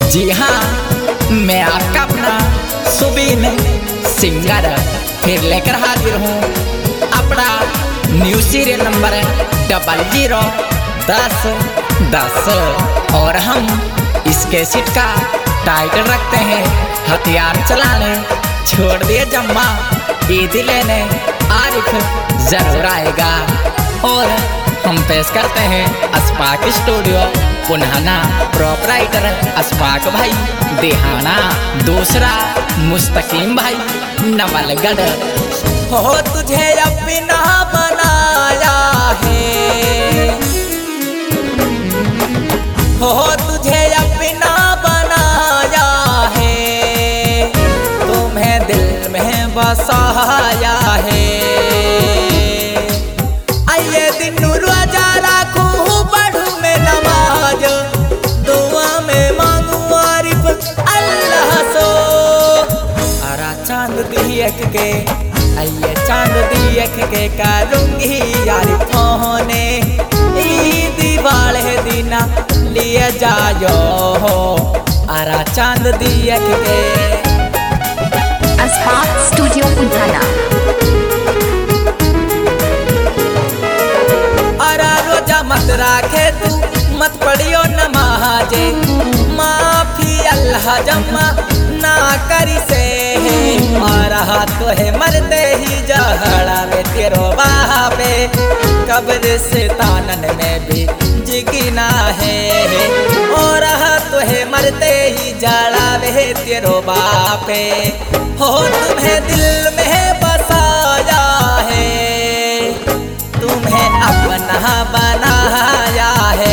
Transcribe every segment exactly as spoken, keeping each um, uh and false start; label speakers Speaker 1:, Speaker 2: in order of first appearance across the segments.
Speaker 1: जी हाँ, मैं आपका अपना सुबीन सिंगर फिर लेकर हाजिर हूँ अपना new serial number double zero दस दस। और हम इस कैसेट का टाइटल रखते हैं हथियार चलाने छोड़ दिए जम्मा ईद लेने आरिफ जरूर आएगा। और हम पेश करते हैं अशफाक स्टूडियो पुनहाना, प्रोपराइटर अशफाक भाई देहाना, दूसरा मुस्तकीम भाई नवलगढ़।
Speaker 2: हो तुझे अपना बनाया है, हो तुझे अपना बनाया है, तुम्हें दिल में बसाया है। आइए दिन रोजा राखूं पढ़ूं मैं नमाज, दुआ में मांगू आरिफ अल्लाह सो। अरा चांद दियक के, आइए चांद दियक के करूंगी आरिफ होने, ईद वाले दिना लिए जायो हो। अरा चांद दियक के
Speaker 3: अशफाक स्टूडियो पुनहाना।
Speaker 2: अरा रोजा मत राखे तू मत पढ़ियो नमाजे, माफी अल्लाह जम्मा ना करी से। अरा तो है मरते ही जहड़ा में तेरो बापे, कब्र से तानन में भी जिगिना है। और तो है मरते ही जड़ा में तेरो बापे, हो तुम्हें दिल में बसाया है, तुम्हें अपना बनाया है।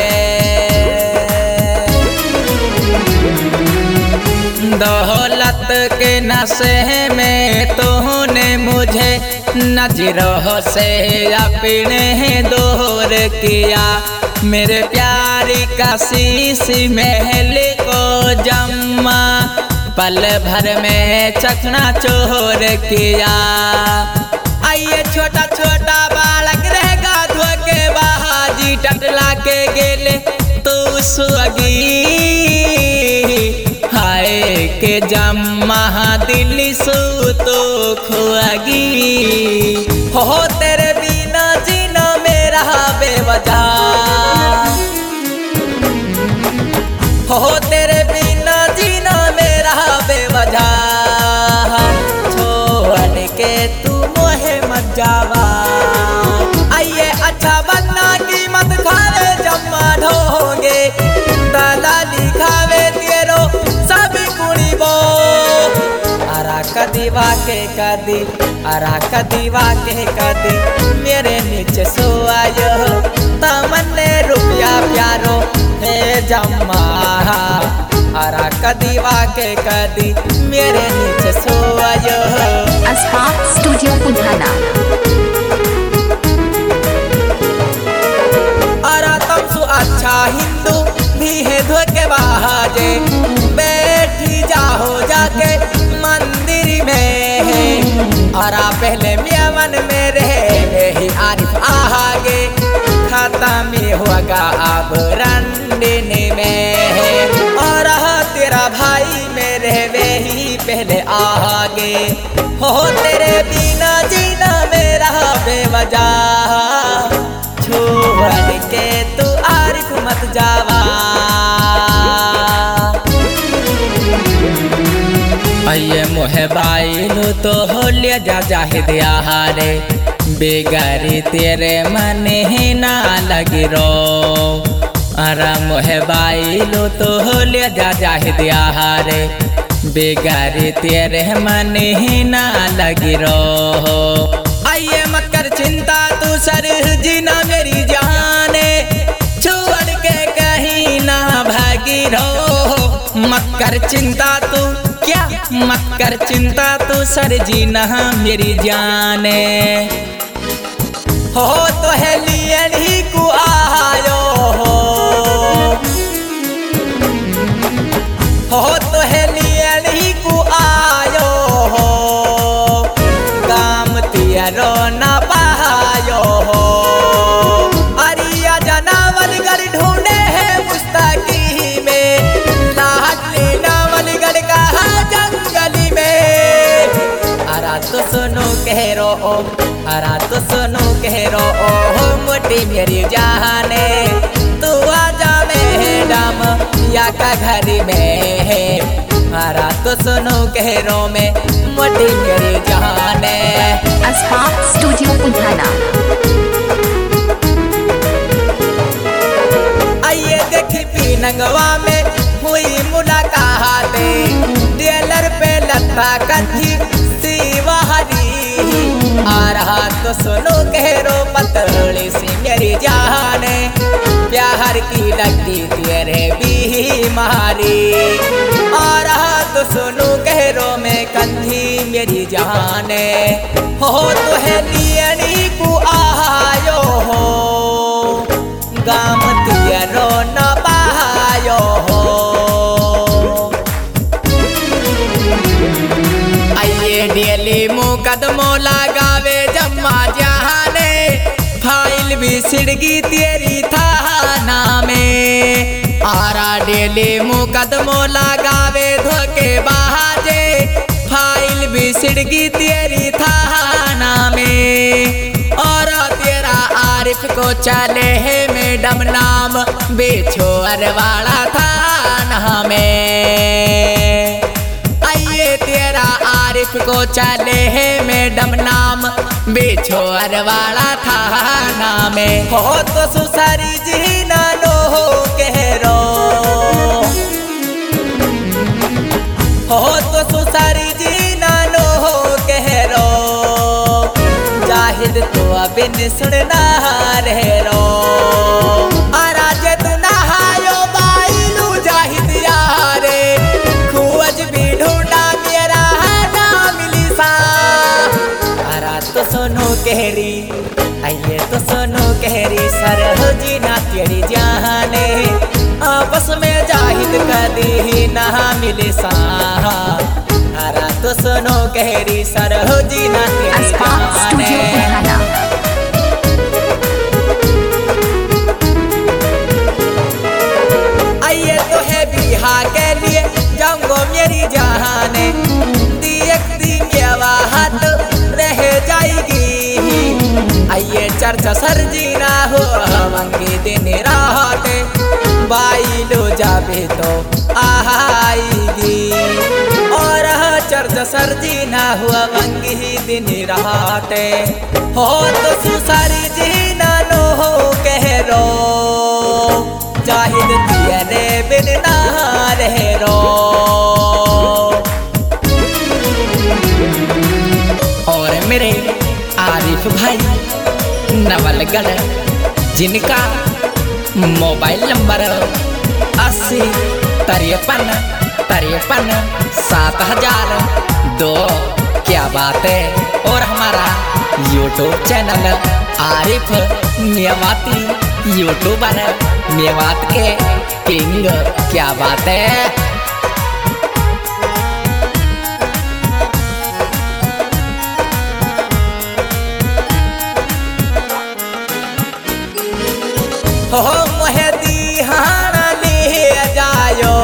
Speaker 2: दौलत के नशे में तूने मुझे नजरों से अपने दूर किया, मेरे प्यारी का शीशी महल को जम्मा पल भर में चकना चोर किया। आइए छोटा छोटा बालक रहेगा धोके बाजी, टटला के गेले तू सुअगी, हाय के जम्मा दिल्ली सू तो खुआगी। हो तेरे बिना जीना मेरा बेवजह, हो तेरे बिना जीना मेरा बेवजह, छोड़ के तू मोहे मत जावा। आइए अच्छा बनना कीमत खावे जम्मा ढोगे, दलाली खावे तेरो सब कुड़ी बो। अरा कदीवा के कदी, अरा कदीवा के कदी मेरे नीचे सो आयो, तमन्ने रुपया प्यारो हे जम्मा। अरा कदीवा के कदी मेरे नीचे सो आयो।
Speaker 3: अशफाक स्टूडियो पुनहाना।
Speaker 2: अरा तुम सु अच्छा हिंदू भी है धोके बाजे, बैठी जाओ जाके मंदिर में। अरा पहले मियावन में रहे ही आरिफ आगे, खत्म होगा अब रंडने में। और तेरा भाई मेरे वे ही पहले आगे, हो तेरे बिना जीना मेरा बेवजह, छोड़ के तू आरिफ मत जावा।
Speaker 1: आइए मोहे बाइलू तो हो लिया जा जाहिद यारे, बेगारी तेरे मन ही ना लगी रो। अरा मोहे बाइलू तो हो लिया जा जाहिद यारे, बेगारी तेरे मन ही ना लगी रो।
Speaker 2: आइए मत कर चिंता तू सर जीना मेरी जाने, छोड़ के कहीं ना भागी रो। मत कर चिंता तू, क्या मत कर चिंता तू सर जीना मेरी जाने। हो तो है लियन ही को आयो हो, हो तो है लियन ही को आयो हो, काम तियरो ना पायो हो। अरिया जनावर घर ढूंढे है मुस्तकी में, ला अरा तो सुनो कह रो हो मोटी मेरी जाने तू आजा मैडम या का घर में अरा तो सुनो कह रो में मोटी मेरी जाने।
Speaker 3: अस्पाक स्टूडियो पुधाना।
Speaker 2: आइए देखी पीनंगवा में हुई मुलाकात टेलर पे लता कथी शिवहरी आ रहा तो सुनो कह रो पतली सी मेरी जाने प्यार की लगती तेरे बीमारी आ रहा तो सुनो कह रो में कंधी मेरी जाने हो तो है लियनी को आयो हो गाम तियरो न पायो हो। आइए डेली मुकदमो लगावे जम्मा जहाने फाइल भी सिड़गी तेरी थाना में आरा डेली मुकदमो लगावे धोखे बाजे फाइल भी सिड़गी तेरी थाना में और तेरा आरिफ को चले है मैडम नाम बेछोर वाला थाना में। आइए तेरा आरिफ को चले है मैडम नाम बेछोर वाला थाना में हो तो सुसारी जी नानो हो कह रो हो तो सुसारी जी नानो हो कह रो जाहिद तो अबिन सुनना रह रो आराज तू नहायो बाइलू जाहिद यारे खुवज भी ढूंढा मेरा ना मिली सा आरा तो सुनो कहरी आइए तो सुनो कहरी सरहजी ना तेरी जाने आपस में जाहिद कदी ना मिली सा आरा तो सुनो कहरी सरहजी ना तेरी
Speaker 3: अस्पाक स्टूडियो पुधाना।
Speaker 2: आइए तो है बिहा के लिए जाऊंगो मेरी जाने दियक दी हाथ रह जाएगी। आइए चर्चा सरजी ना हो मंगी दिन रात बाई लो जाबे तो आएगी और चर्चा सरजी ना हुआ मंगी दिन रात हो तो सुसारी जी ना नो हो कह रो जाहिद तेरे बिन ना रह रो। और मेरे आरिफ भाई नवलगढ़ जिनका मोबाइल नंबर अस्सी तिरपन तिरपन सात हजार दो क्या बात है और हमारा YouTube channel Arif Mewati YouTuber Mewat के किंग क्या बात है। हो मोहे दिहाना ले जायो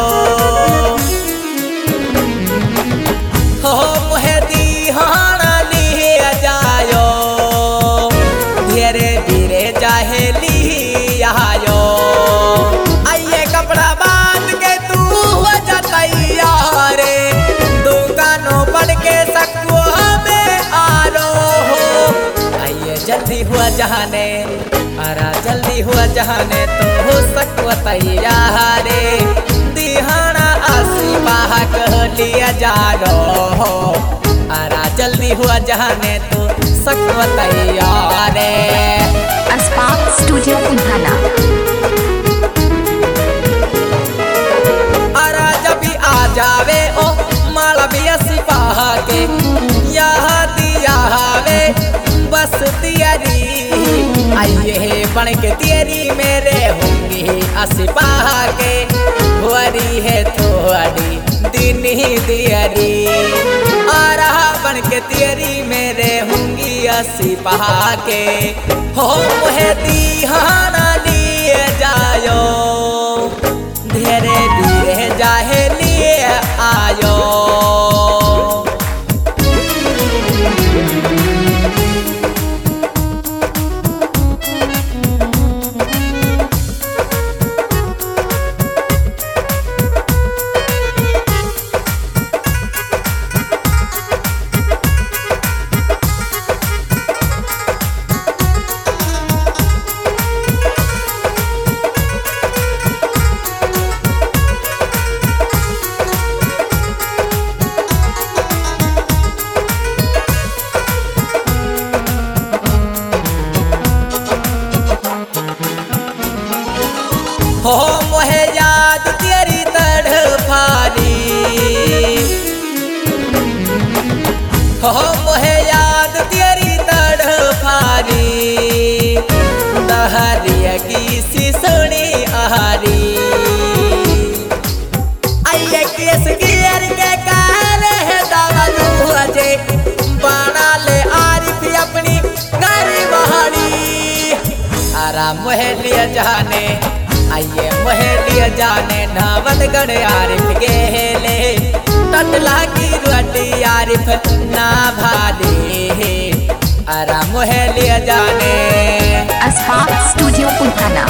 Speaker 2: हो मोहे दिहाना ले जायो धीरे धीरे जाहे ली आयो। आइए कपड़ा बांध के तू हो जाइया रे दुकानों पड़ के सकुआ में आरो हो। आइए जल्दी हुआ जहाने अरा जल्दी हुआ जहाने तो हो सकवा तैयारे दिहाना आसी बाह कह लिया जा रो अरा जल्दी हुआ जहाने तो सकवा तैयारे।
Speaker 3: अस्पाक स्टूडियो पुधाना।
Speaker 2: अरा जब भी आ जावे ओ माला भी आसी बाह के यहाँ दिया वे बस तियारी। आइए बन के तेरी मेरे होंगी असिपाह के हुआरी है थोड़ी दिन ही दियरी आ रहा बन के तेरी मेरे होंगी असिपाह के हो मुहे दिहाना लिए जायो धीरे धीरे जाहे लिए आयो। इक्कीस गियर के काले है दावलू अजे बना ले आरिफ अपनी गाड़ी बहाड़ी आराम मोहलिया जाने आइए मोहलिया जाने नावलगढ़ आरिफ गेले टटला की रोटी आरिफ ना भाले आराम मोहलिया जाने
Speaker 3: अस्पाक स्टूडियो पुल्हाना।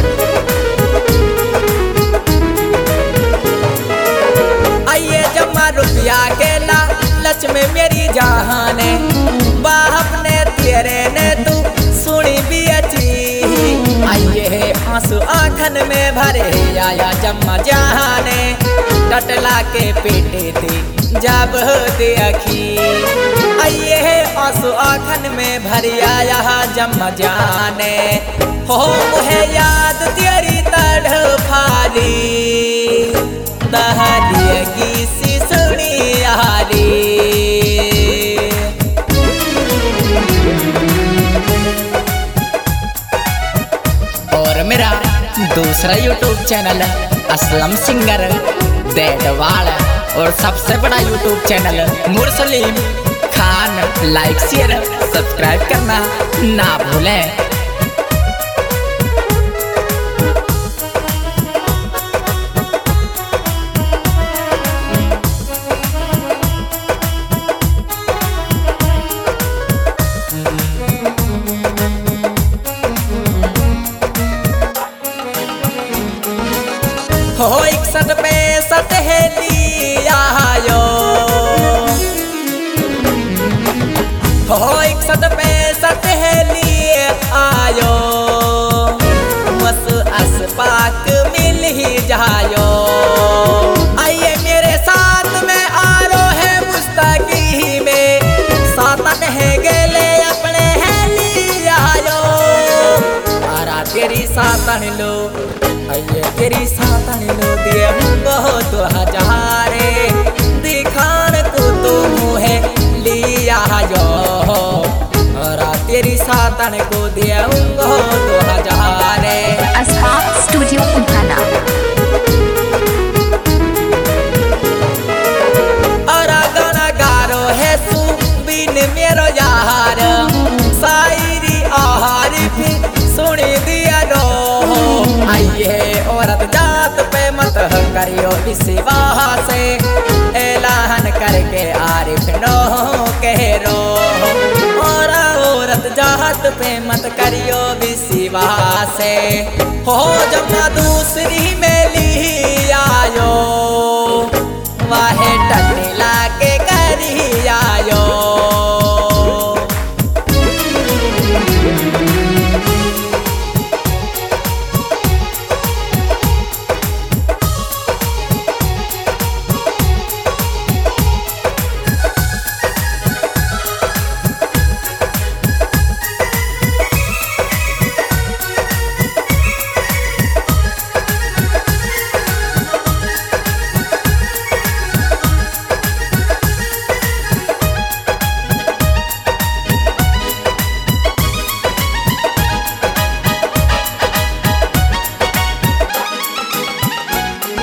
Speaker 2: आइए जमा रुपया के लालच में मेरी जहाने बाप ने तेरे ने तू सुनी भी अच्छी आइए आंसू आंखन में भरे आया जम्मा जहाने टटला के पेटे थी जब देखी आइए आंसू आंखन में भरी आया जम्मा जाने हो मुहे याद तेरी तड़फाली दहलियगी सी सुनी यारी
Speaker 1: और मेरा दूसरा YouTube channel Aslam singer Dedwal और सबसे बड़ा YouTube channel Mursaleem Khan like share subscribe करना ना भूलें।
Speaker 2: हो इकसठ पैंसठ है लिया यो हो इकसठ पैंसठ है लिए आयो बस अस्पाक मिल ही जायो आइए मेरे साथ में आरो है मुस्तकी में सातन है गेले अपने है लिया यो आरा तेरी सातन लो आइए तेरी सातन लो दिए बहुत हजारे दिखान को तो मुहे लिया जो और तेरी सातन को दिए बहुत हजारे
Speaker 3: अस्पाक स्टूडियो पुल्हाना।
Speaker 2: और गाना गारो है सुबिन मेरो यार शायरी आहारी भी सुनी दिया रो आइए औरत जात पे मत करियो विश्वास से ऐलान करके आरिफ नो कह रो और औरत जात पे मत करियो विश्वास से हो जमा दूसरी में ली आयो वाह